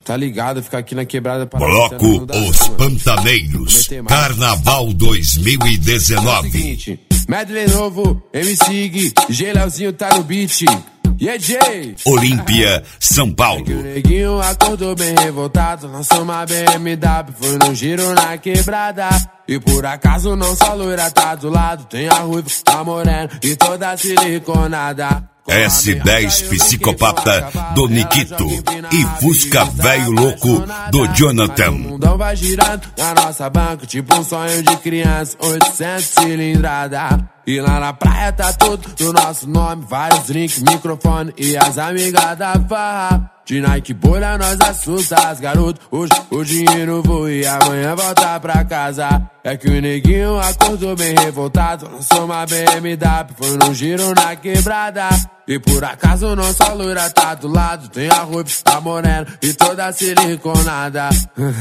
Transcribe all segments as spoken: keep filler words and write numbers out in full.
Tá ligado, ficar aqui na quebrada para Bloco Os Pantaneiros, Carnaval dois mil e dezenove. Medley novo, M C Ig, G Leozinho tá no beat. Yeah, Jay. Olímpia, São Paulo. É que o neguinho acordou bem revoltado, lançou uma B M W, foi no giro na quebrada. E por acaso não só loira tá do lado, tem a ruiva, a morena e toda siliconada. S dez Psicopata do Nikito e Fusca Velho Louco do Jonathan. O mundão vai girando na nossa banca, tipo um sonho de criança, oitocentos cilindrada. E lá na praia tá tudo do nosso nome, vários drinks, microfone e as amigas da farra. De Nike bolha nós assusta as garotas, hoje o dinheiro voa e amanhã volta pra casa. É que o neguinho acordou bem revoltado, lançou uma B M W, foi no giro na quebrada. E por acaso nossa loira tá do lado, tem a ruiva, a morena e toda siliconada.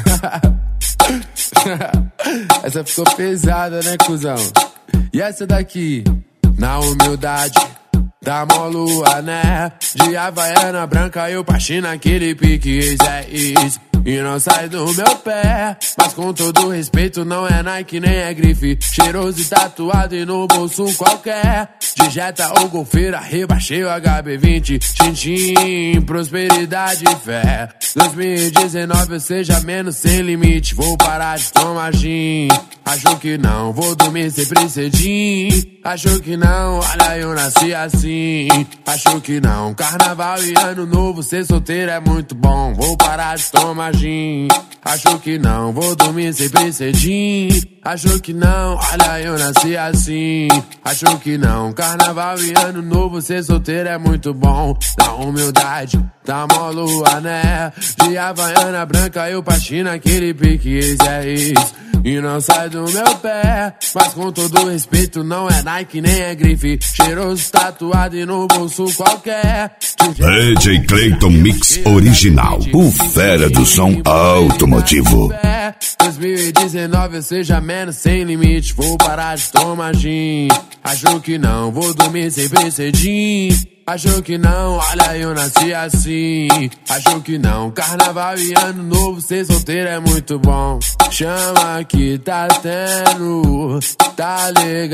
Essa ficou pesada, né, cuzão? E essa daqui, na humildade da molua, né? De Havaiana branca eu parti naquele pique, ex é ex. E não sai do meu pé, mas com todo respeito não é Nike nem é grife. Cheiroso e tatuado e no bolso um qualquer. De Jetta ou golfeira, rebaixei o H B vinte. Tintim, prosperidade e fé. dois mil e dezenove eu seja menos sem limite. Vou parar de tomar gin. Achou que não, vou dormir sempre cedinho. Achou que não, olha eu nasci assim. Achou que não, carnaval e ano novo, ser solteiro é muito bom. Vou parar de tomar gin. Achou que não, vou dormir sempre cedinho. Achou que não, olha eu nasci assim. Achou que não, carnaval e ano novo, ser solteiro é muito bom. Na humildade, da molua, né? De Havaiana branca eu parti naquele pique, ex é ex. E não sai do meu pé, mas com todo respeito não é Nike nem é grife. Cheiroso, tatuado e no bolso qualquer. D J Clayton Mix Original, o fera do som automotivo. dois mil e dezenove eu seja menos sem limite, vou parar de tomar gin. Achou que não, vou dormir sempre cedinho. Achou que não, olha eu nasci assim. Achou que não, carnaval e ano novo, ser solteiro é muito bom. Chama que tá tendo, tá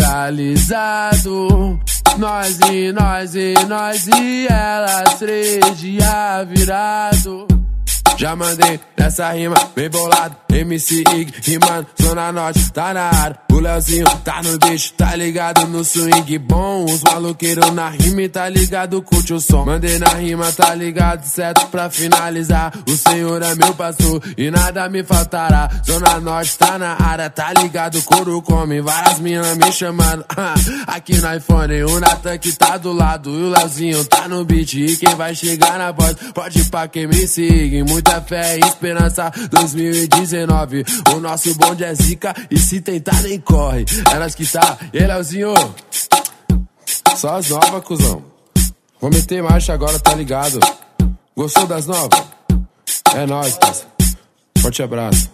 legalizado. Nós e nós e nós e elas, três dias virado. Já mandei nessa rima, bem bolado, M C Ig, rimando, Zona Norte, tá na área. O Leozinho tá no bicho, tá ligado no swing bom. Os maloqueiros na rima e tá ligado, curte o som. Mandei na rima, tá ligado, certo pra finalizar. O Senhor é meu pastor e nada me faltará. Zona Norte tá na área, tá ligado, couro come. Várias minas me chamando, aqui no iPhone. O Natan que tá do lado e o Leozinho tá no beat. E quem vai chegar na voz, pode ir pra quem me siga. Muita fé e esperança, dois mil e dezenove. O nosso bonde é zica e se tentar nem corre. É nós que tá, e aí, Leozinho? Só as novas, cuzão. Vou meter marcha agora, tá ligado? Gostou das novas? É nóis, parça. Forte abraço.